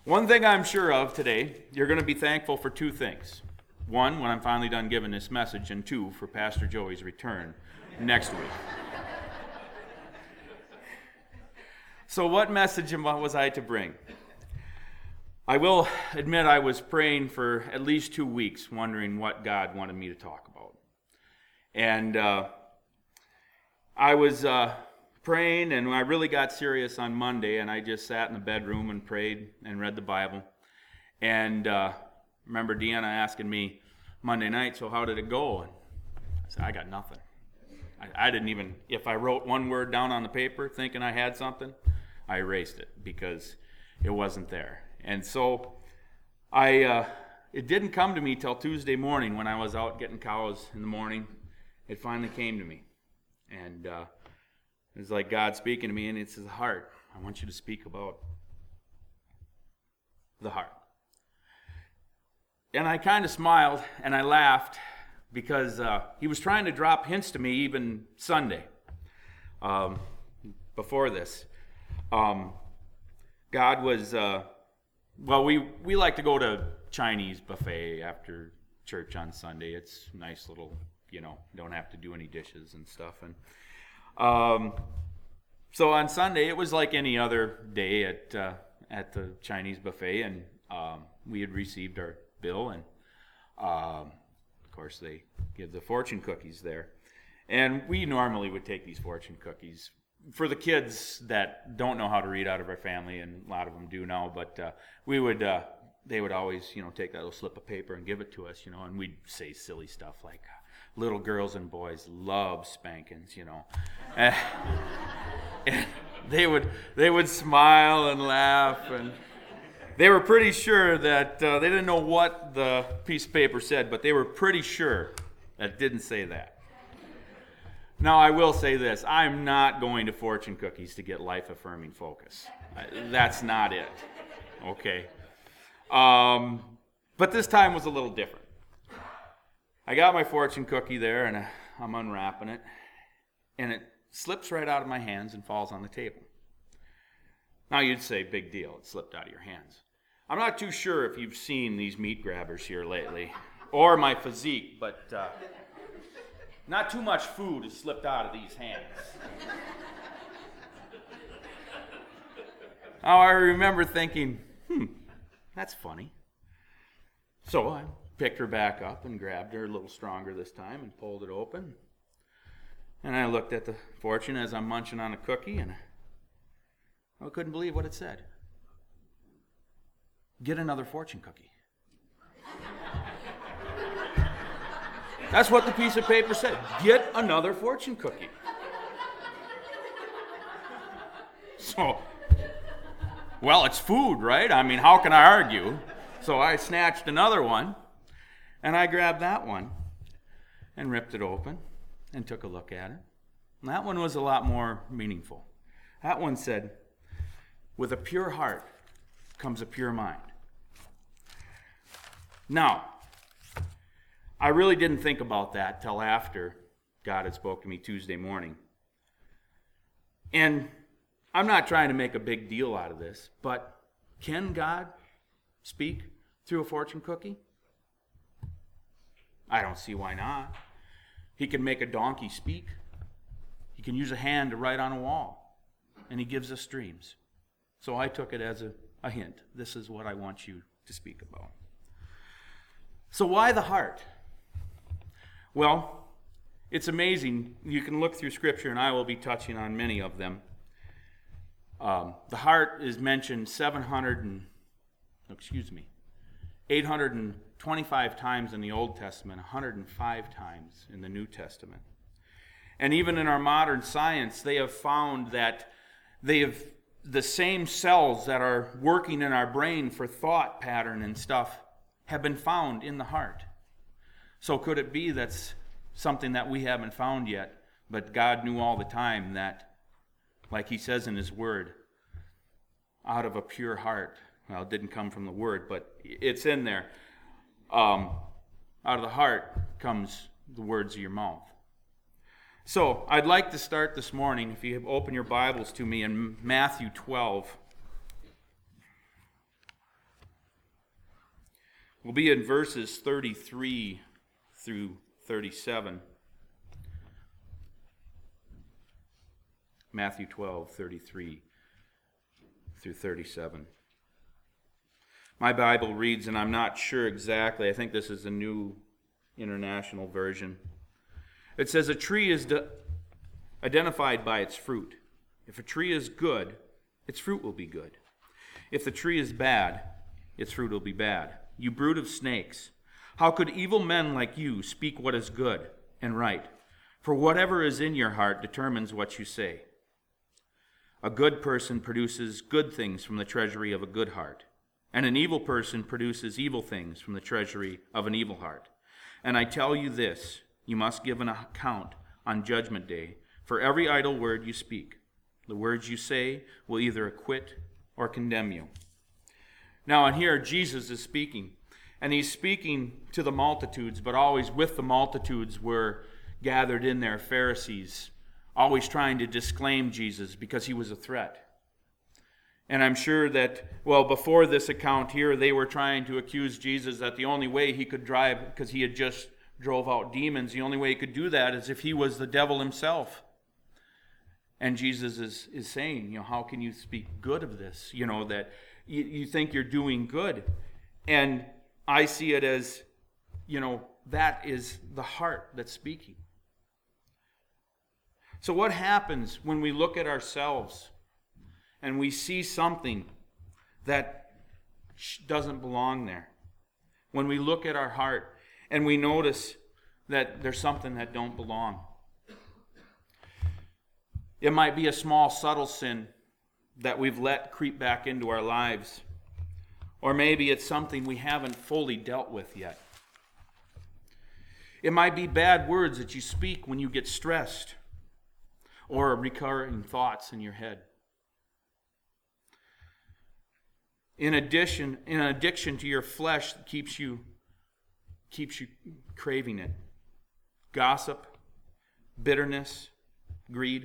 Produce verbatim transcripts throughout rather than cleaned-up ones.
One thing I'm sure of today, you're going to be thankful for two things. One, when I'm finally done giving this message, and two, for Pastor Joey's return next week. So what message was I to bring? I will admit I was praying for at least two weeks, wondering what God wanted me to talk about. And uh, I was uh, praying, and I really got serious on Monday, and I just sat in the bedroom and prayed and read the Bible. And uh, remember Deanna asking me Monday night, so how did it go? And I said, I got nothing. I, I didn't even, if I wrote one word down on the paper thinking I had something, I erased it because it wasn't there. And so I, uh, it didn't come to me till Tuesday morning when I was out getting cows in the morning. It finally came to me. And uh, it was like God speaking to me, and it's his heart. I want you to speak about the heart. And I kind of smiled and I laughed because uh, he was trying to drop hints to me even Sunday um, before this. Um, God was, uh, well, we, we like to go to Chinese buffet after church on Sunday. It's nice little, you know, don't have to do any dishes and stuff. And um, so on Sunday, it was like any other day at uh, at the Chinese buffet, and um, we had received our bill, and um, of course they give the fortune cookies there. And we normally would take these fortune cookies for the kids that don't know how to read out of our family, and a lot of them do now, but uh, we would, uh, they would always, you know, take that little slip of paper and give it to us, you know, and we'd say silly stuff like, little girls and boys love spankings, you know. And, and they would, they would smile and laugh, and they were pretty sure that, uh, they didn't know what the piece of paper said, but they were pretty sure that it didn't say that. Now, I will say this. I'm not going to fortune cookies to get life-affirming focus. That's not it. Okay? Um, but this time was a little different. I got my fortune cookie there, and I'm unwrapping it, and it slips right out of my hands and falls on the table. Now, you'd say, big deal. It slipped out of your hands. I'm not too sure if you've seen these meat grabbers here lately, or my physique, but... Uh, Not too much food has slipped out of these hands. Now I remember thinking, hmm, that's funny. So I picked her back up and grabbed her a little stronger this time and pulled it open. And I looked at the fortune as I'm munching on a cookie, and I couldn't believe what it said. Get another fortune cookie. That's what the piece of paper said. Get another fortune cookie. So, well, it's food, right? I mean, how can I argue? So I snatched another one, and I grabbed that one and ripped it open and took a look at it. And that one was a lot more meaningful. That one said, with a pure heart comes a pure mind. Now, I really didn't think about that till after God had spoken to me Tuesday morning. And I'm not trying to make a big deal out of this, but can God speak through a fortune cookie? I don't see why not. He can make a donkey speak. He can use a hand to write on a wall. And he gives us dreams. So I took it as a, a hint. This is what I want you to speak about. So why the heart? Well, it's amazing. You can look through Scripture, and I will be touching on many of them. Um, the heart is mentioned seven hundred and, excuse me, eight hundred twenty-five times in the Old Testament, one hundred five times in the New Testament. And even in our modern science, they have found that they have the same cells that are working in our brain for thought pattern and stuff have been found in the heart. So could it be that's something that we haven't found yet, but God knew all the time that, like he says in his word, out of a pure heart, well, it didn't come from the word, but it's in there, um, out of the heart comes the words of your mouth. So I'd like to start this morning, if you open your Bibles to me, in Matthew twelve. We'll be in verses thirty-three through thirty-seven. Matthew twelve, thirty-three through thirty-seven. My Bible reads, and I'm not sure exactly, I think this is a New International Version. It says, a tree is de- identified by its fruit. If a tree is good, its fruit will be good. If the tree is bad, its fruit will be bad. You brood of snakes, how could evil men like you speak what is good and right? For whatever is in your heart determines what you say. A good person produces good things from the treasury of a good heart, and an evil person produces evil things from the treasury of an evil heart. And I tell you this, you must give an account on Judgment Day for every idle word you speak. The words you say will either acquit or condemn you. Now, and here Jesus is speaking, and he's speaking to the multitudes, but always with the multitudes were gathered in there Pharisees, always trying to disclaim Jesus because he was a threat. And I'm sure that, well, before this account here, they were trying to accuse Jesus that the only way he could drive, because he had just drove out demons, the only way he could do that is if he was the devil himself. And Jesus is, is saying, you know, how can you speak good of this? You know, that you, you think you're doing good. And I see it as, you know, that is the heart that's speaking. So what happens when we look at ourselves and we see something that doesn't belong there? When we look at our heart and we notice that there's something that don't belong. It might be a small, subtle sin that we've let creep back into our lives. Or maybe it's something we haven't fully dealt with yet. It might be bad words that you speak when you get stressed, or recurring thoughts in your head. In addition, in an addiction to your flesh that keeps you, keeps you craving it. Gossip, bitterness, greed.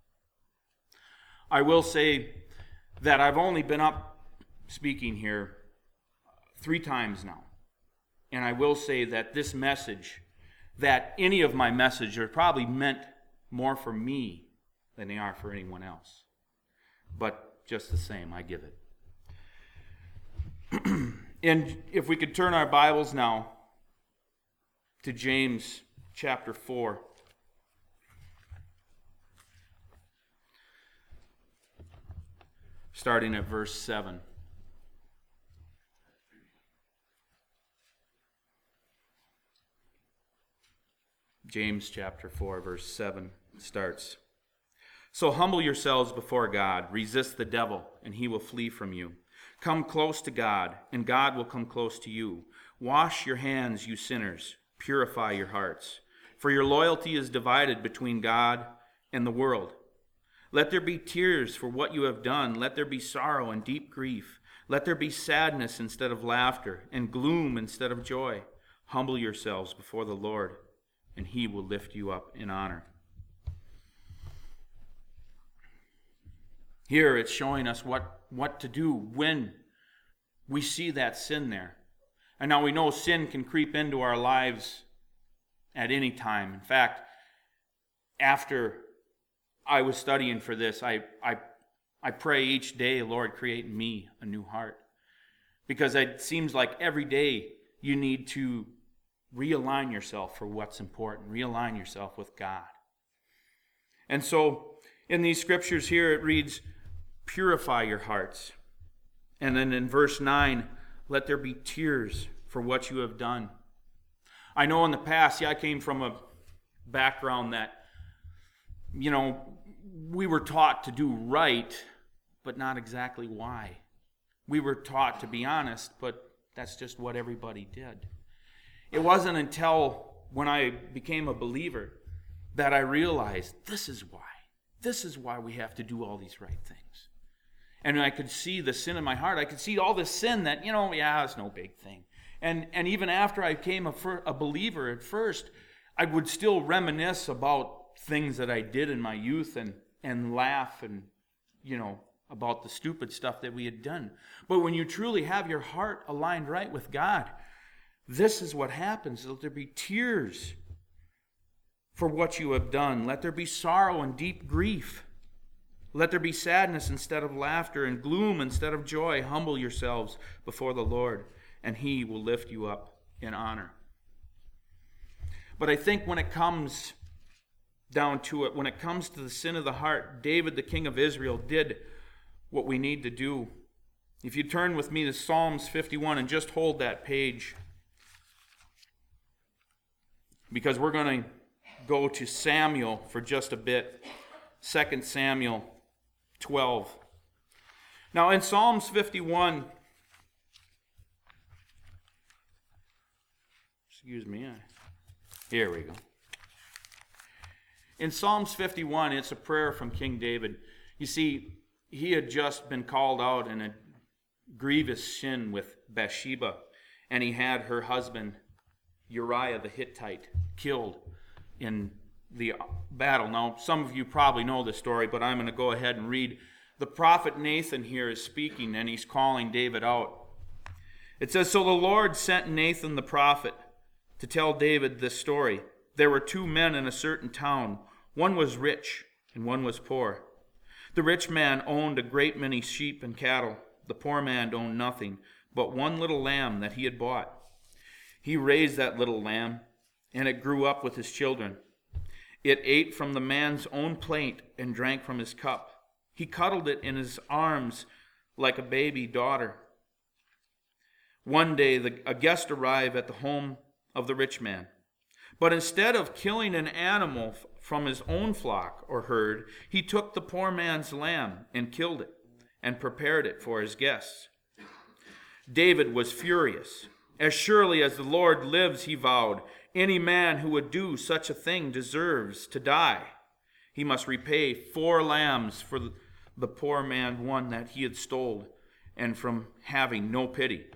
I will say that I've only been up speaking here three times now. And I will say that this message, that any of my messages are probably meant more for me than they are for anyone else. But just the same, I give it. And if we could turn our Bibles now to James chapter four. Starting at verse seven. James chapter four, verse seven starts. So humble yourselves before God, resist the devil, and he will flee from you. Come close to God, and God will come close to you. Wash your hands, you sinners. Purify your hearts. For your loyalty is divided between God and the world. Let there be tears for what you have done. Let there be sorrow and deep grief. Let there be sadness instead of laughter, and gloom instead of joy. Humble yourselves before the Lord, and he will lift you up in honor. Here it's showing us what, what to do when we see that sin there. And now we know sin can creep into our lives at any time. In fact, after I was studying for this, I, I, I pray each day, Lord, create in me a new heart. Because it seems like every day you need to realign yourself for what's important. Realign yourself with God. And so in these scriptures here it reads, purify your hearts. And then in verse nine, let there be tears for what you have done. I know in the past, see, I came from a background that, you know, we were taught to do right, but not exactly why. We were taught to be honest, but that's just what everybody did. It wasn't until when I became a believer that I realized this is why. This is why we have to do all these right things. And I could see the sin in my heart. I could see all this sin that, you know, yeah, it's no big thing. And and even after I became a, fir- a believer at first, I would still reminisce about things that I did in my youth and, and laugh and, you know, about the stupid stuff that we had done. But when you truly have your heart aligned right with God, This is what happens. Let there be tears for what you have done. Let there be sorrow and deep grief. Let there be sadness instead of laughter and gloom instead of joy. Humble yourselves before the Lord, and he will lift you up in honor. But I think when it comes down to it, when it comes to the sin of the heart, David, the king of Israel, did what we need to do. If you turn with me to Psalms fifty-one and just hold that page, because we're going to go to Samuel for just a bit. Second Samuel twelve. Now in Psalms fifty-one, excuse me, here we go. In Psalms fifty-one, it's a prayer from King David. You see, he had just been called out in a grievous sin with Bathsheba, and he had her husband Uriah the Hittite killed in the battle. Now, some of you probably know this story, but I'm going to go ahead and read. The prophet Nathan here is speaking, and he's calling David out. It says, "So the Lord sent Nathan the prophet to tell David this story. There were two men in a certain town. One was rich, and one was poor. The rich man owned a great many sheep and cattle. The poor man owned nothing but one little lamb that he had bought. He raised that little lamb, and it grew up with his children. It ate from the man's own plate and drank from his cup. He cuddled it in his arms like a baby daughter. One day the, a guest arrived at the home of the rich man. But instead of killing an animal f- from his own flock or herd, he took the poor man's lamb and killed it and prepared it for his guests. David was furious. As surely as the Lord lives, he vowed, any man who would do such a thing deserves to die. He must repay four lambs for the poor man one that he had stole, and from having no pity.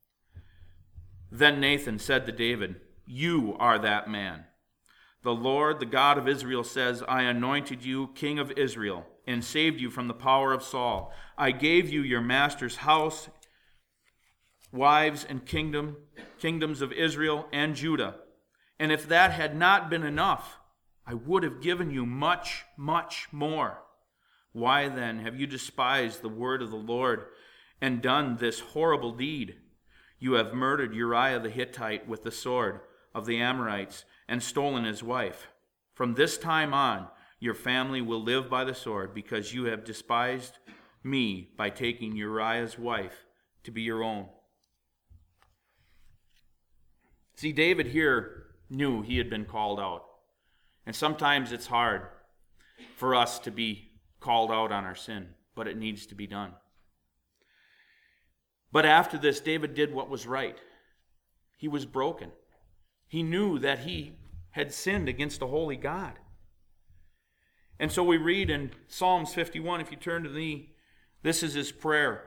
Then Nathan said to David, you are that man. The Lord, the God of Israel, says, I anointed you king of Israel and saved you from the power of Saul. I gave you your master's house, wives, and kingdom, kingdoms of Israel and Judah. And if that had not been enough, I would have given you much, much more. Why then have you despised the word of the Lord and done this horrible deed? You have murdered Uriah the Hittite with the sword of the Amorites and stolen his wife. From this time on, your family will live by the sword because you have despised me by taking Uriah's wife to be your own. See, David here knew he had been called out. And sometimes it's hard for us to be called out on our sin, but it needs to be done. But after this, David did what was right. He was broken. He knew that he had sinned against a holy God. And so we read in Psalms fifty-one, if you turn to me, this is his prayer.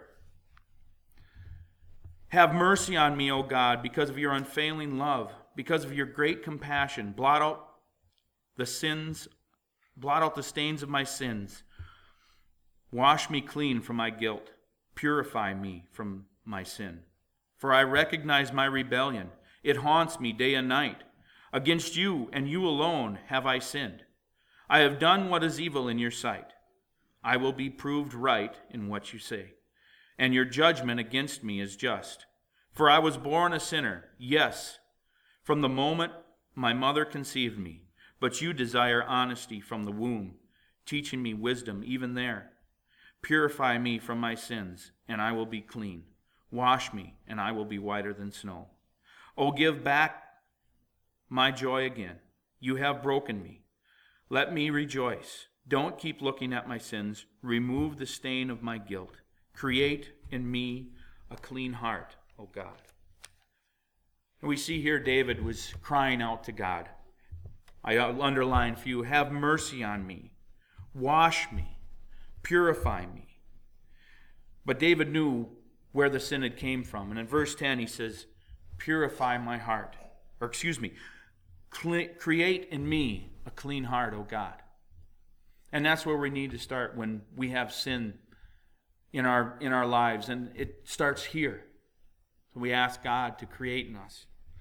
Have mercy on me, O God, because of your unfailing love, because of your great compassion. Blot out the sins, blot out the stains of my sins. Wash me clean from my guilt. Purify me from my sin. For I recognize my rebellion. It haunts me day and night. Against you and you alone have I sinned. I have done what is evil in your sight. I will be proved right in what you say, and your judgment against me is just. For I was born a sinner, yes, from the moment my mother conceived me. But you desire honesty from the womb, teaching me wisdom even there. Purify me from my sins, and I will be clean. Wash me, and I will be whiter than snow. Oh, give back my joy again. You have broken me. Let me rejoice. Don't keep looking at my sins. Remove the stain of my guilt. Create in me a clean heart, O God. And we see here David was crying out to God. I underline for you, have mercy on me. Wash me. Purify me. But David knew where the sin had came from. And in verse ten he says, purify my heart. Or excuse me, create in me a clean heart, O God. And that's where we need to start when we have sin in our in our lives. And it starts here. So we ask God to create in us.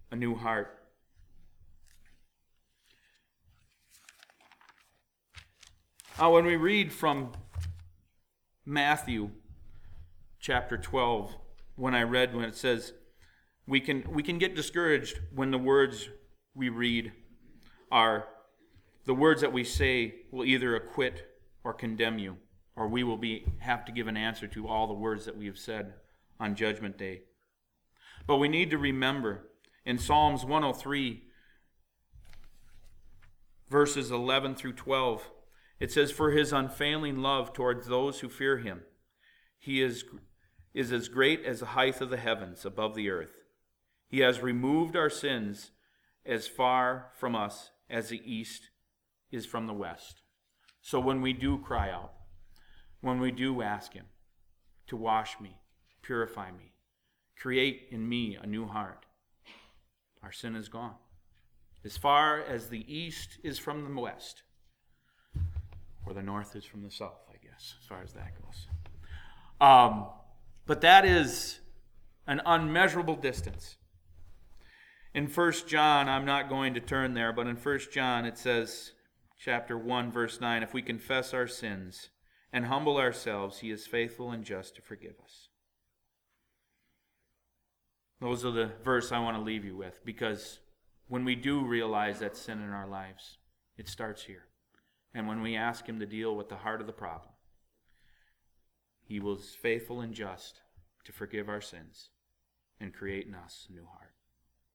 a new heart. Now, when we read from Matthew chapter twelve, when I read when it says, we can we can get discouraged when the words we read are the words that we say will either acquit or condemn you, or we will be have to give an answer to all the words that we have said on Judgment Day. But we need to remember in Psalms one oh three, verses eleven through twelve, it says, "For his unfailing love towards those who fear him, he is, is as great as the height of the heavens above the earth. He has removed our sins as far from us as the east is from the west." So when we do cry out, when we do ask him to wash me, purify me, create in me a new heart, our sin is gone. As far as the east is from the west, or the north is from the south, I guess, as far as that goes. Um, but that is an unmeasurable distance. In First John, I'm not going to turn there, but in First John it says, chapter one, verse nine, "If we confess our sins and humble ourselves, he is faithful and just to forgive us." Those are the verse I want to leave you with, because when we do realize that sin in our lives, it starts here. And when we ask him to deal with the heart of the problem, he was faithful and just to forgive our sins and create in us a new heart.